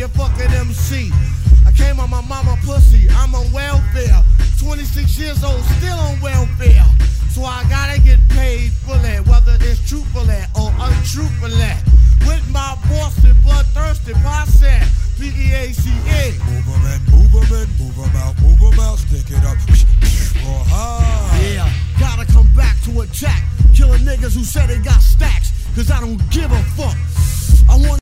a fucking MC. I came on my mama pussy, I'm on welfare. 26 years old, still on welfare. So I gotta get paid fully, whether it's truthfully or untruthfully. With my boss and bloodthirsty posse, PEACA.